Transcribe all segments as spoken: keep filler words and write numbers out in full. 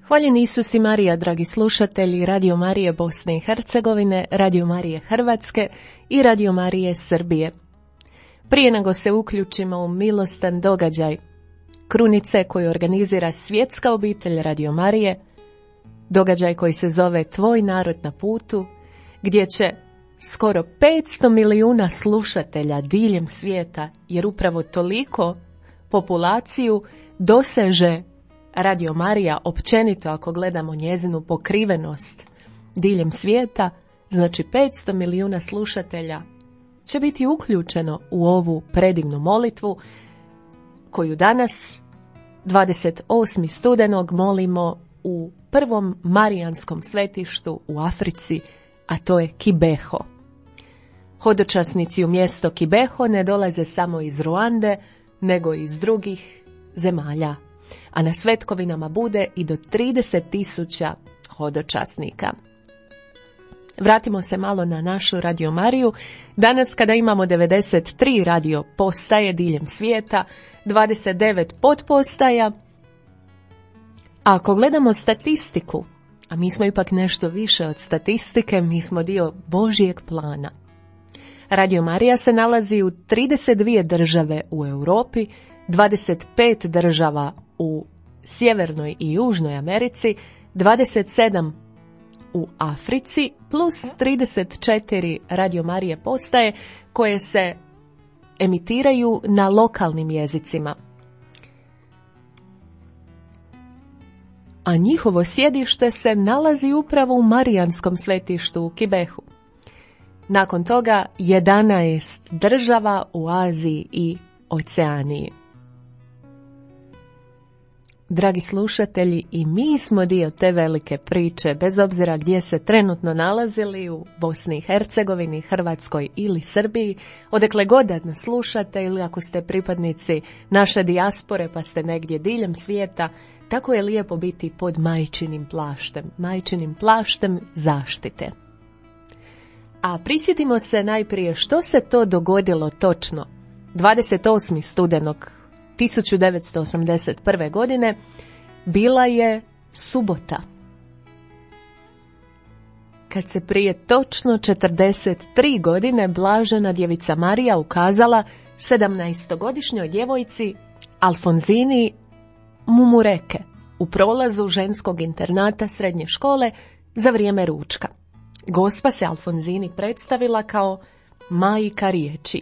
Hvaljen Isus i Marija, dragi slušatelji Radio Marije Bosne i Hercegovine, Radio Marije Hrvatske i Radio Marije Srbije. Prije nego se uključimo u milostan događaj krunice koju organizira svjetska obitelj Radio Marije, događaj koji se zove Tvoj narod na putu, gdje će skoro petsto milijuna slušatelja diljem svijeta, jer upravo toliko populaciju doseže Radio Marija općenito ako gledamo njezinu pokrivenost diljem svijeta, znači petsto milijuna slušatelja će biti uključeno u ovu predivnu molitvu koju danas, dvadeset osmog studenog, molimo u prvom marijanskom svetištu u Africi, a to je Kibeho. Hodočasnici u mjesto Kibeho ne dolaze samo iz Ruande, nego i iz drugih zemalja, a na svetkovinama bude i do trideset tisuća hodočasnika. Vratimo se malo na našu Radio Mariju. Danas kada imamo devedeset tri radio postaje diljem svijeta, dvadeset devet podpostaja, a ako gledamo statistiku, a mi smo ipak nešto više od statistike, mi smo dio Božjeg plana. Radio Marija se nalazi u trideset dvije države u Europi, dvadeset pet država u Sjevernoj i Južnoj Americi, dvadeset sedam u Africi, plus trideset četiri Radio Marije postaje koje se emitiraju na lokalnim jezicima. A njihovo sjedište se nalazi upravo u Marijanskom svetištu u Kibehu. Nakon toga jedanaest država u Aziji i Oceaniji. Dragi slušatelji, i mi smo dio te velike priče, bez obzira gdje se trenutno nalazili, u Bosni i Hercegovini, Hrvatskoj ili Srbiji, odakle god da nas slušate ili ako ste pripadnici naše dijaspore pa ste negdje diljem svijeta, tako je lijepo biti pod majčinim plaštem, majčinim plaštem zaštite. A prisjetimo se najprije što se to dogodilo točno dvadeset osmog studenog tisuću devetsto osamdeset prve. godine, bila je subota. Kad se prije točno četrdeset tri godine blažena djevica Marija ukazala sedamnaestogodišnjoj djevojci Alfonzini Mumureke u prolazu ženskog internata srednje škole za vrijeme ručka. Gospa se Alfonzini predstavila kao majka riječi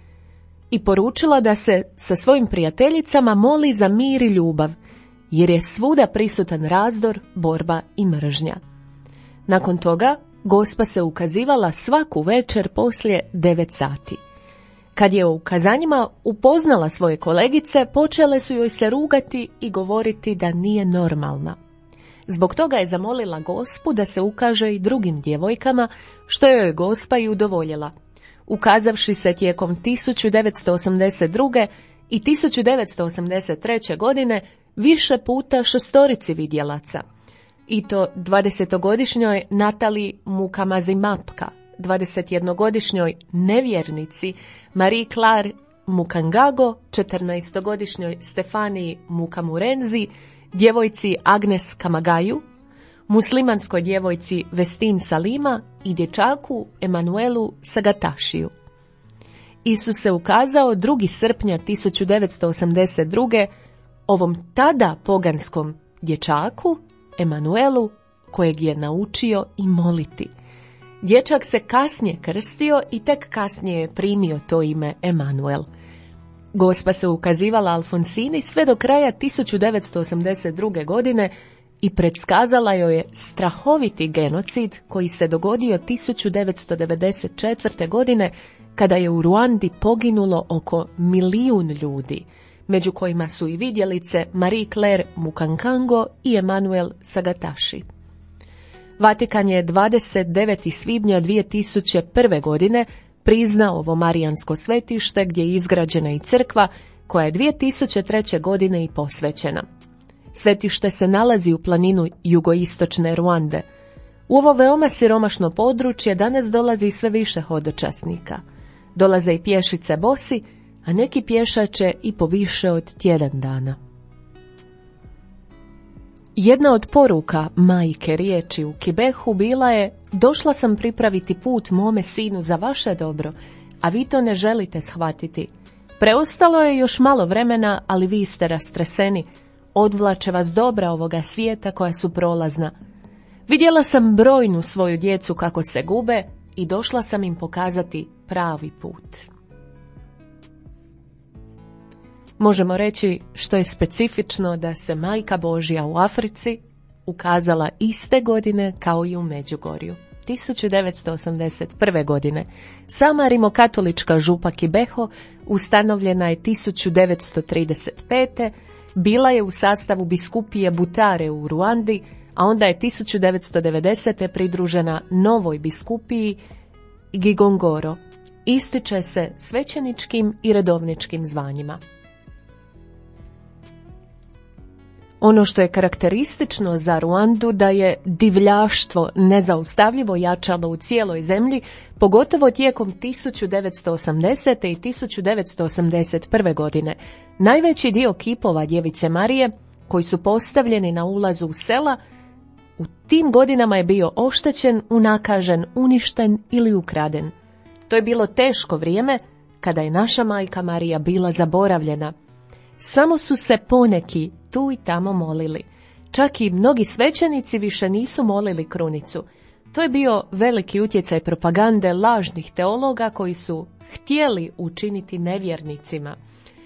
i poručila da se sa svojim prijateljicama moli za mir i ljubav, jer je svuda prisutan razdor, borba i mržnja. Nakon toga, gospa se ukazivala svaku večer poslije devet sati. Kad je u ukazanjima upoznala svoje kolegice, počele su joj se rugati i govoriti da nije normalna. Zbog toga je zamolila gospu da se ukaže i drugim djevojkama, što joj je gospa i udovoljila, ukazavši se tijekom tisuću devetsto osamdeset druge. i tisuću devetsto osamdeset treće. godine više puta šestorici vidjelaca, i to dvadesetogodišnjoj Natali Mukamazimapka, dvadesetjednogodišnjoj nevjernici Marie Claire Mukangago, četrnaestogodišnjoj Stefaniji Mukamurenzi, djevojci Agnes Kamagaju, muslimanskoj djevojci Vestin Salima i dječaku Emanuelu Sagatašiju. Isus se ukazao drugog srpnja tisuću devetsto osamdeset druge. ovom tada poganskom dječaku Emanuelu, kojeg je naučio i moliti. Dječak se kasnije krstio i tek kasnije je primio to ime Emanuel. Gospa se ukazivala Alfonsini sve do kraja tisuću devetsto osamdeset druge. godine i predskazala joj je strahoviti genocid koji se dogodio tisuću devetsto devedeset četvrte. godine kada je u Ruandi poginulo oko milijun ljudi, među kojima su i vidjelice Marie Claire Mukangango i Emanuel Sagataši. Vatikan je dvadeset devetog svibnja dvije tisuće prve. godine priznao ovo marijansko svetište gdje je izgrađena i crkva koja je dvije tisuće treće. godine i posvećena. Svetište se nalazi u planinu jugoistočne Ruande. U ovo veoma siromašno područje danas dolazi sve više hodočasnika. Dolaze i pješice bosi, a neki pješače i po više od tjedan dana. Jedna od poruka majke riječi u Kibehu bila je: došla sam pripraviti put mome sinu za vaše dobro, a vi to ne želite shvatiti. Preostalo je još malo vremena, ali vi ste rastreseni. Odvlače vas dobra ovoga svijeta koja su prolazna. Vidjela sam brojnu svoju djecu kako se gube i došla sam im pokazati pravi put. Možemo reći što je specifično da se Majka Božja u Africi ukazala iste godine kao i u Međugorju. tisuću devetsto osamdeset prve. godine sama rimokatolička župa Kibeho ustanovljena je tisuću devetsto trideset pete. Bila je u sastavu biskupije Butare u Ruandi, a onda je tisuću devetsto devedesete. pridružena novoj biskupiji Gigongoro. Ističe se svećeničkim i redovničkim zvanjima. Ono što je karakteristično za Ruandu da je divljaštvo nezaustavljivo jačalo u cijeloj zemlji, pogotovo tijekom tisuću devetsto osamdesete. i tisuću devetsto osamdeset prve. godine. Najveći dio kipova Djevice Marije, koji su postavljeni na ulazu u sela, u tim godinama je bio oštećen, unakažen, uništen ili ukraden. To je bilo teško vrijeme kada je naša Majka Marija bila zaboravljena. Samo su se poneki tu i tamo molili. Čak i mnogi svećenici više nisu molili krunicu. To je bio veliki utjecaj propagande lažnih teologa koji su htjeli učiniti nevjernicima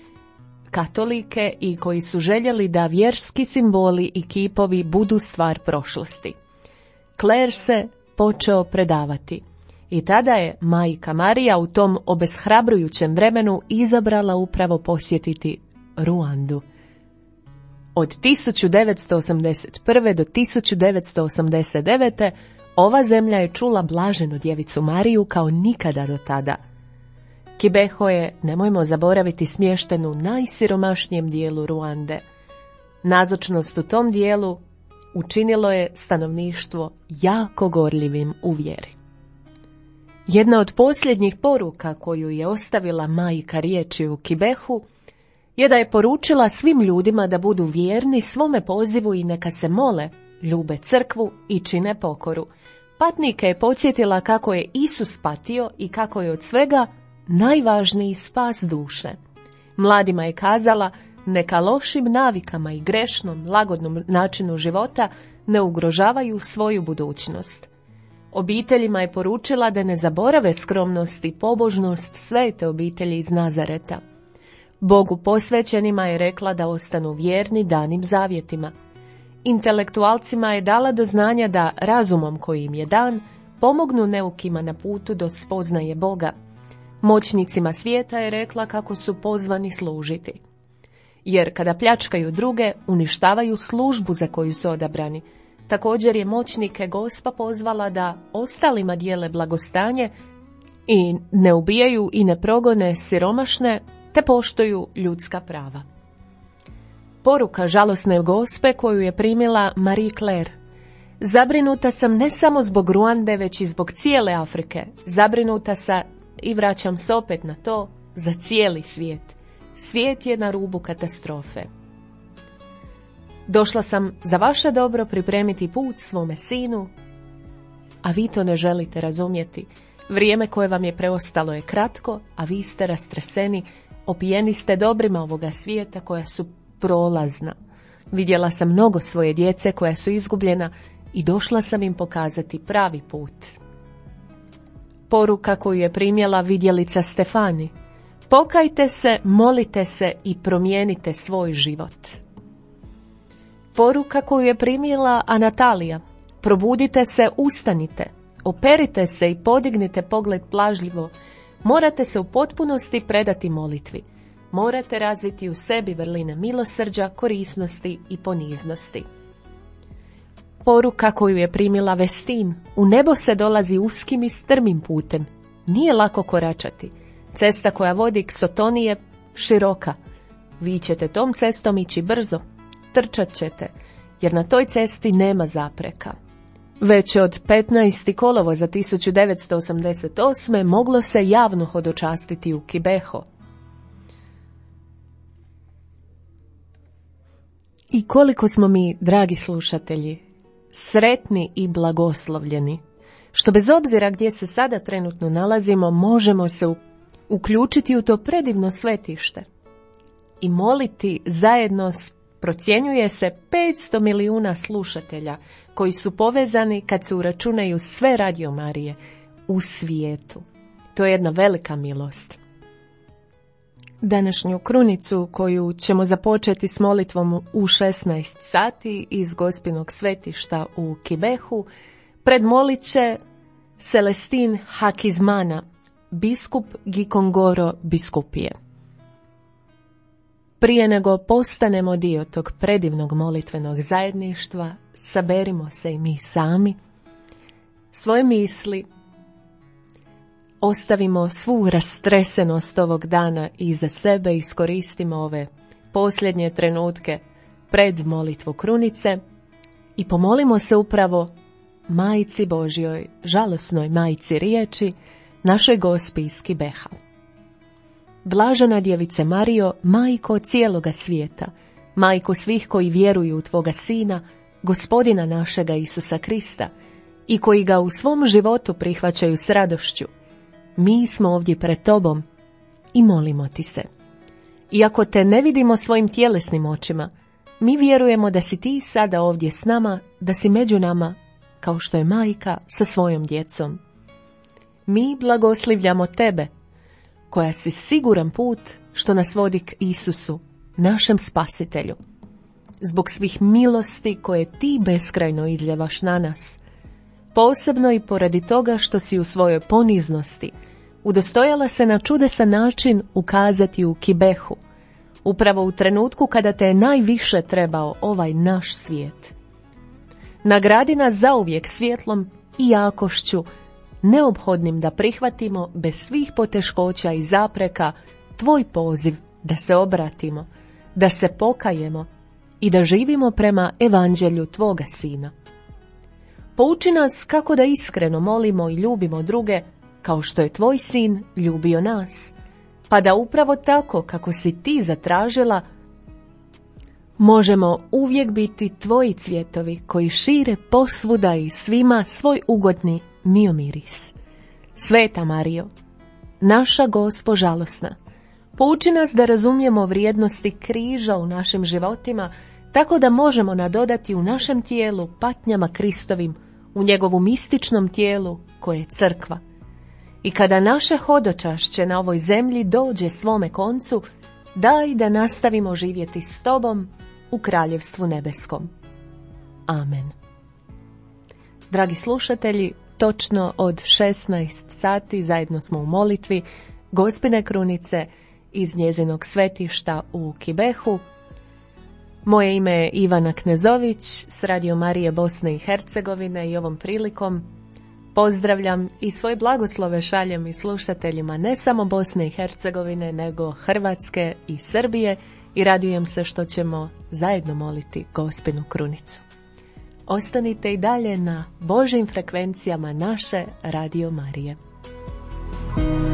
katolike i koji su željeli da vjerski simboli i kipovi budu stvar prošlosti. Kler se počeo predavati i tada je Majka Marija u tom obeshrabrujućem vremenu izabrala upravo posjetiti Ruandu. Od tisuću devetsto osamdeset prve. do tisuću devetsto osamdeset devete. ova zemlja je čula blaženu Djevicu Mariju kao nikada do tada. Kibeho je, nemojmo zaboraviti, smješten u najsiromašnijem dijelu Ruande. Nazočnost u tom dijelu učinilo je stanovništvo jako gorljivim u vjeri. Jedna od posljednjih poruka koju je ostavila majka riječi u Kibehu je da je poručila svim ljudima da budu vjerni svome pozivu i neka se mole, ljube crkvu i čine pokoru. Patnike je podsjetila kako je Isus patio i kako je od svega najvažniji spas duše. Mladima je kazala neka lošim navikama i grešnom, lagodnom načinu života ne ugrožavaju svoju budućnost. Obiteljima je poručila da ne zaborave skromnost i pobožnost svete obitelji iz Nazareta. Bogu posvećenima je rekla da ostanu vjerni danim zavjetima. Intelektualcima je dala do znanja da razumom koji im je dan pomognu neukima na putu do spoznaje Boga. Moćnicima svijeta je rekla kako su pozvani služiti. Jer kada pljačkaju druge, uništavaju službu za koju su odabrani. Također je moćnike Gospa pozvala da ostalima dijele blagostanje i ne ubijaju i ne progone siromašne, te poštuju ljudska prava. Poruka žalosne Gospe koju je primila Marie Claire. Zabrinuta sam ne samo zbog Ruande, već i zbog cijele Afrike. Zabrinuta sam, i vraćam se opet na to, za cijeli svijet. Svijet je na rubu katastrofe. Došla sam za vaše dobro pripremiti put svome sinu, a vi to ne želite razumjeti. Vrijeme koje vam je preostalo je kratko, a vi ste rastreseni, opijeni ste dobrima ovoga svijeta koja su prolazna. Vidjela sam mnogo svoje djece koja su izgubljena i došla sam im pokazati pravi put. Poruka koju je primjela vidjelica Stefani. Pokajte se, molite se i promijenite svoj život. Poruka koju je primjela Anatalija. Probudite se, ustanite, operite se i podignite pogled plažljivo. Morate se u potpunosti predati molitvi. Morate razviti u sebi vrline milosrđa, korisnosti i poniznosti. Poruka koju je primila Vestin. U nebo se dolazi uskim i strmim putem. Nije lako koračati. Cesta koja vodi k Sotoni je široka. Vi ćete tom cestom ići brzo. Trčat ćete, jer na toj cesti nema zapreka. Već od petnaestog kolovoza tisuću devetsto osamdeset osme. moglo se javno hodočastiti u Kibeho. I koliko smo mi, dragi slušatelji, sretni i blagoslovljeni, što bez obzira gdje se sada trenutno nalazimo, možemo se uključiti u to predivno svetište i moliti zajedno s, procjenjuje se, petsto milijuna slušatelja koji su povezani kad se uračunaju sve Radio Marije u svijetu. To je jedna velika milost. Današnju krunicu koju ćemo započeti s molitvom u šesnaest sati iz Gospinog svetišta u Kibehu predmolit će Celestin Hakizmana, biskup Gikongoro biskupije. Prije nego postanemo dio tog predivnog molitvenog zajedništva, saberimo se i mi sami, svoje misli, ostavimo svu rastresenost ovog dana iza sebe, iskoristimo ove posljednje trenutke pred molitvu krunice i pomolimo se upravo Majci Božjoj, žalosnoj Majci riječi, našoj Gospi iz Kibeha. Blažena Djevice Marijo, majko cijeloga svijeta, majko svih koji vjeruju u Tvoga Sina, Gospodina našega Isusa Krista i koji ga u svom životu prihvaćaju s radošću, mi smo ovdje pred Tobom i molimo Ti se. Iako Te ne vidimo svojim tjelesnim očima, mi vjerujemo da si Ti sada ovdje s nama, da si među nama, kao što je majka sa svojom djecom. Mi blagoslivljamo Tebe, koja si siguran put što nas vodi k Isusu, našem Spasitelju. Zbog svih milosti koje Ti beskrajno izljevaš na nas, posebno i poradi toga što si u svojoj poniznosti udostojala se na čudesan način ukazati u Kibehu, upravo u trenutku kada Te je najviše trebao ovaj naš svijet. Nagradi nas zauvijek svjetlom i jakošću, neophodnim da prihvatimo bez svih poteškoća i zapreka Tvoj poziv da se obratimo, da se pokajemo i da živimo prema evanđelju Tvoga Sina. Pouči nas kako da iskreno molimo i ljubimo druge, kao što je Tvoj Sin ljubio nas, pa da upravo tako kako si Ti zatražila, možemo uvijek biti Tvoji cvjetovi koji šire posvuda i svima svoj ugodni miomiris. Sveta Marijo, naša Gospo žalosna, pouči nas da razumijemo vrijednosti križa u našim životima, tako da možemo nadodati u našem tijelu patnjama Kristovim, u njegovu mističnom tijelu koje je crkva. I kada naše hodočašće na ovoj zemlji dođe svome koncu, daj da nastavimo živjeti s Tobom u Kraljevstvu nebeskom. Amen. Dragi slušatelji, točno od šesnaest sati zajedno smo u molitvi Gospine krunice iz njezinog svetišta u Kibehu. Moje ime je Ivana Knezović s Radio Marije Bosne i Hercegovine i ovom prilikom pozdravljam i svoje blagoslove šaljem i slušateljima ne samo Bosne i Hercegovine, nego Hrvatske i Srbije i radujem se što ćemo zajedno moliti Gospinu krunicu. Ostanite i dalje na Božjim frekvencijama naše Radio Marije.